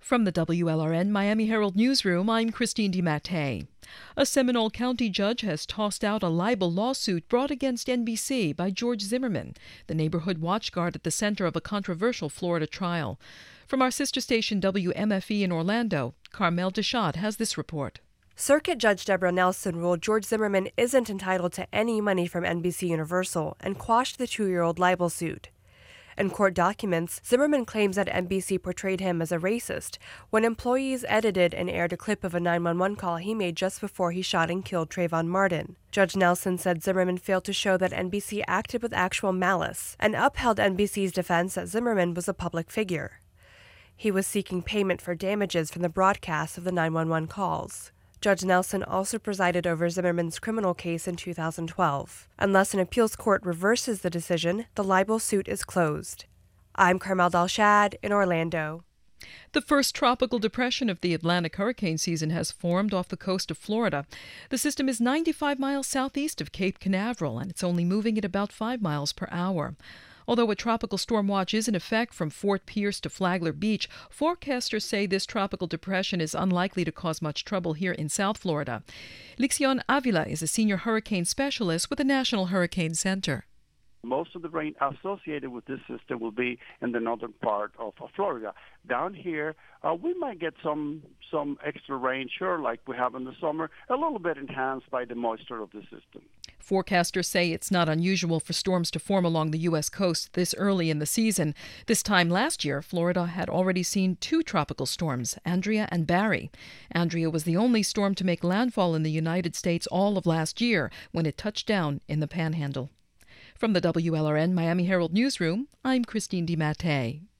From the WLRN Miami Herald Newsroom, I'm Christine DiMattei. A Seminole County judge has tossed out a libel lawsuit brought against NBC by George Zimmerman, the neighborhood watchguard at the center of a controversial Florida trial. From our sister station WMFE in Orlando, Carmel Deschad has this report. Circuit Judge Deborah Nelson ruled George Zimmerman isn't entitled to any money from NBC Universal and quashed the 2-year-old libel suit. In court documents, Zimmerman claims that NBC portrayed him as a racist when employees edited and aired a clip of a 911 call he made just before he shot and killed Trayvon Martin. Judge Nelson said Zimmerman failed to show that NBC acted with actual malice and upheld NBC's defense that Zimmerman was a public figure. He was seeking payment for damages from the broadcast of the 911 calls. Judge Nelson also presided over Zimmerman's criminal case in 2012. Unless an appeals court reverses the decision, the libel suit is closed. I'm Carmel Deschad in Orlando. The first tropical depression of the Atlantic hurricane season has formed off the coast of Florida. The system is 95 miles southeast of Cape Canaveral, and it's only moving at about 5 miles per hour. Although a tropical storm watch is in effect from Fort Pierce to Flagler Beach, forecasters say this tropical depression is unlikely to cause much trouble here in South Florida. Lixion Avila is a senior hurricane specialist with the National Hurricane Center. Most of the rain associated with this system will be in the northern part of Florida. Down here, we might get some extra rain, sure, like we have in the summer, a little bit enhanced by the moisture of the system. Forecasters say it's not unusual for storms to form along the U.S. coast this early in the season. This time last year, Florida had already seen 2 tropical storms, Andrea and Barry. Andrea was the only storm to make landfall in the United States all of last year when it touched down in the Panhandle. From the WLRN Miami Herald Newsroom, I'm Christine DiMattei.